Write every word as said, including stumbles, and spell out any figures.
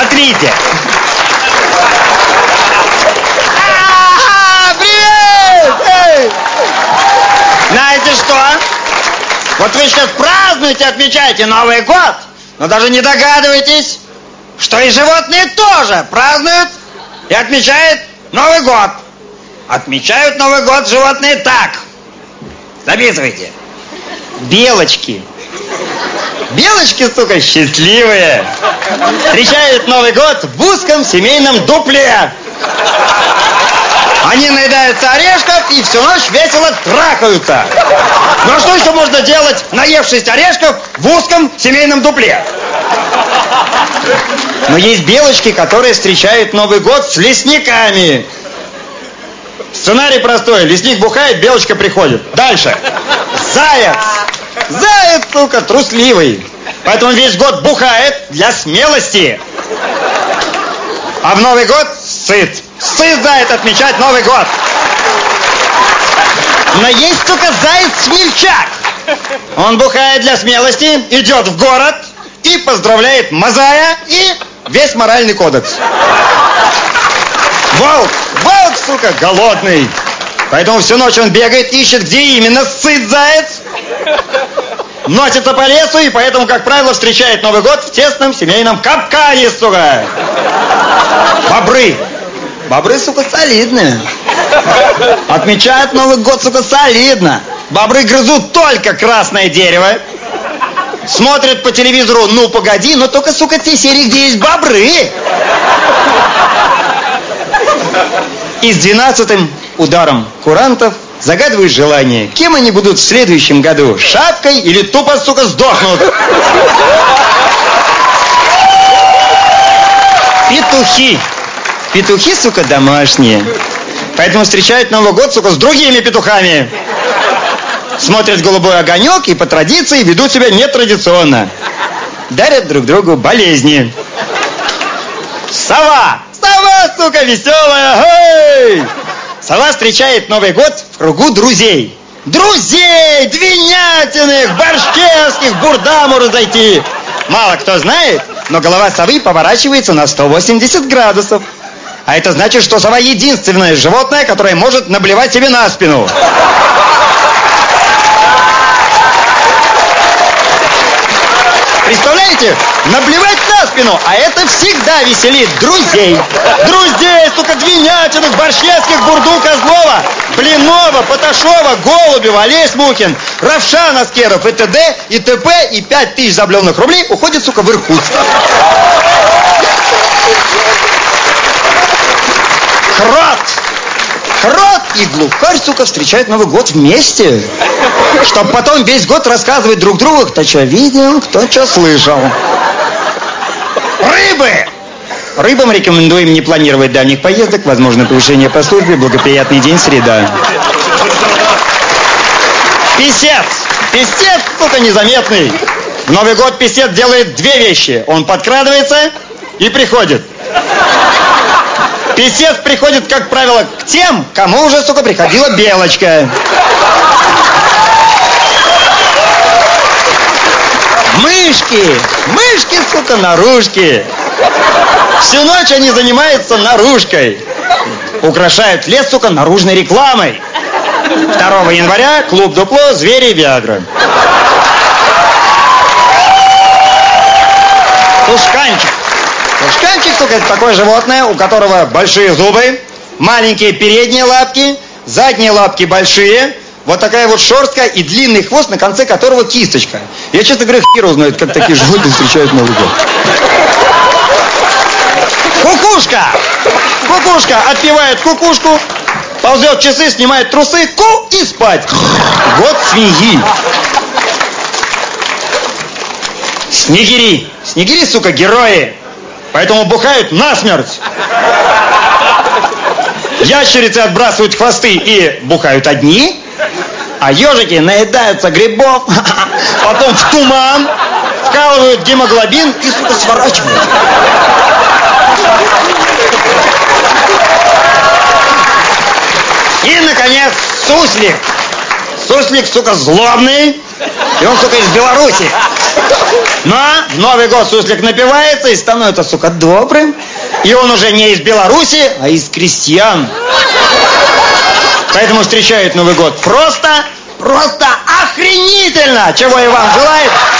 Смотрите. Знаете что? Вот вы сейчас празднуете, отмечаете Новый год, но даже не догадываетесь, что и животные тоже празднуют и отмечают Новый год. Отмечают Новый год животные так. Записывайте. Белочки. Белочки, сука, счастливые. Встречают Новый год в узком семейном дупле. Они наедаются орешков и всю ночь весело трахаются. Ну а что еще можно делать, наевшись орешков в узком семейном дупле? Но есть белочки, которые встречают Новый год с лесниками. Сценарий простой. Лесник бухает, белочка приходит. Дальше. Заяц. Заяц, сука, трусливый. Поэтому весь год бухает для смелости. А в Новый год сыт. Сыт заяц отмечать Новый год. Но есть, сука, заяц-смельчак. Он бухает для смелости, идет в город и поздравляет Мазая и весь моральный кодекс. Волк, волк, сука, голодный. Поэтому всю ночь он бегает, ищет, где именно сыт заяц. Носится по лесу и поэтому, как правило, встречает Новый год в тесном семейном капкане, сука. Бобры. Бобры, сука, солидные. Отмечают Новый год, сука, солидно. Бобры грызут только красное дерево. Смотрят по телевизору «Ну, погоди», но только, сука, те серии, где есть бобры. И с двенадцатым ударом курантов загадывают желание. Кем они будут в следующем году? Шапкой или тупо, сука, сдохнут? Петухи. Петухи, сука, домашние. Поэтому встречают Новый год, сука, с другими петухами. Смотрят голубой огонек и по традиции ведут себя нетрадиционно. Дарят друг другу болезни. Сова. Сова, сука, веселая. Эй! Сова встречает Новый год в кругу друзей. Друзей! Двинятиных, Борщевских, Бурдаму разойти. Мало кто знает, но голова совы поворачивается на сто восемьдесят градусов. А это значит, что сова единственное животное, которое может наблевать себе на спину. Представляете? Наблевать на спину, а это всегда веселит друзей. Друзей, сука, Двинятиных, Борщевских, Бурду, Козлова, Блинова, Поташова, Голубева, Олесь Мухин, Равшан Аскеров и т.д. и т.п. И пять тысяч заблеванных рублей уходит, сука, в Иркутск. Крот! Крот и глухарь, сука, встречают Новый год вместе. Чтоб потом весь год рассказывать друг другу, кто что видел, кто что слышал. Рыбы! Рыбам рекомендуем не планировать дальних поездок, возможно повышение по службе, благоприятный день, среда. Писец! Писец, сука, незаметный. В Новый год писец делает две вещи. Он подкрадывается и приходит. Писец приходит, как правило, к тем, кому уже, сука, приходила белочка. Мышки! Мышки, сука, наружки. Всю ночь они занимаются наружкой. Украшают лес, сука, наружной рекламой. второго января клуб Дупло, звери и Виагра. Тушканчик. Тушканчик, сука, это такое животное, у которого большие зубы, маленькие передние лапки, задние лапки большие, вот такая вот шерстка и длинный хвост, на конце которого кисточка. Я, честно говоря, хер узнает, как такие животные встречают Новый год. Кукушка! Кукушка отпевает кукушку, ползет часы, снимает трусы, ку и спать. Год свиньи. Снегири. Снегири, сука, герои. Поэтому бухают насмерть. Ящерицы отбрасывают хвосты и бухают одни. А ежики наедаются грибов, потом в туман, вкалывают гемоглобин и, сука, сворачивают. И, наконец, суслик. Суслик, сука, злобный. И он, сука, из Беларуси. Но Новый год суслик напивается и становится, сука, добрым. И он уже не из Беларуси, а из крестьян. Поэтому встречает Новый год просто, просто охренительно, чего и вам желает